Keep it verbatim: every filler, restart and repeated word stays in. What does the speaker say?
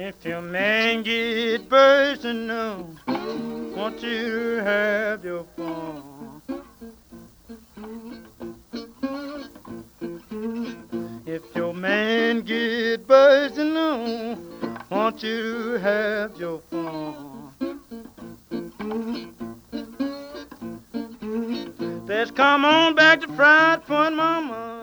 If your man get personal, want you to have your fun. If your man get personal, want you to have your fun. Let's come on back to Fried Point, mama.